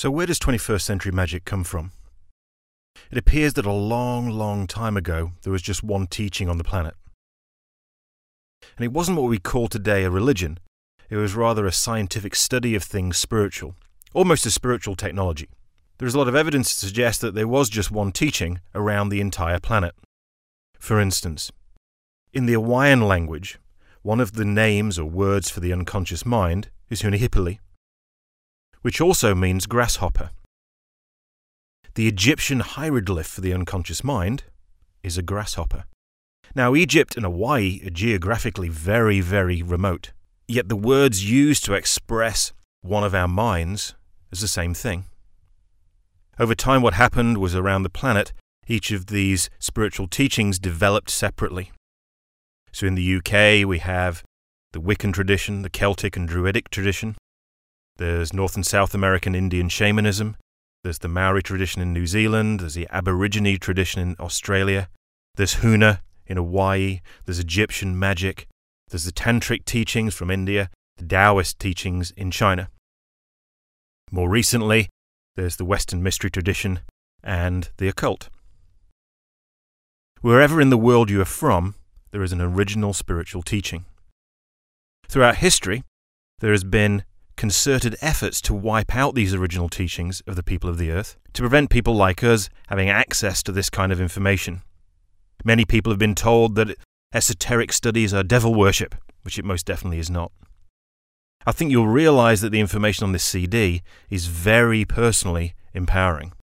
So where does 21st century magic come from? It appears that a long, long time ago there was just one teaching on the planet. And it wasn't what we call today a religion. It was rather a scientific study of things spiritual, almost a spiritual technology. There is a lot of evidence to suggest that there was just one teaching around the entire planet. For instance, in the Hawaiian language, one of the names or words for the unconscious mind is Hunahipili, which also means grasshopper. The Egyptian hieroglyph for the unconscious mind is a grasshopper. Now, Egypt and Hawaii are geographically very, very remote, yet the words used to express one of our minds is the same thing. Over time, what happened was around the planet, each of these spiritual teachings developed separately. So in the UK, we have the Wiccan tradition, the Celtic and Druidic tradition. There's North and South American Indian shamanism. There's the Maori tradition in New Zealand. There's the Aborigine tradition in Australia. There's Huna in Hawaii. There's Egyptian magic. There's the Tantric teachings from India, the Taoist teachings in China. More recently, there's the Western mystery tradition and the occult. Wherever in the world you are from, there is an original spiritual teaching. Throughout history, there has been concerted efforts to wipe out these original teachings of the people of the earth, to prevent people like us having access to this kind of information. Many people have been told that esoteric studies are devil worship, which it most definitely is not. I think you'll realize that the information on this CD is very personally empowering.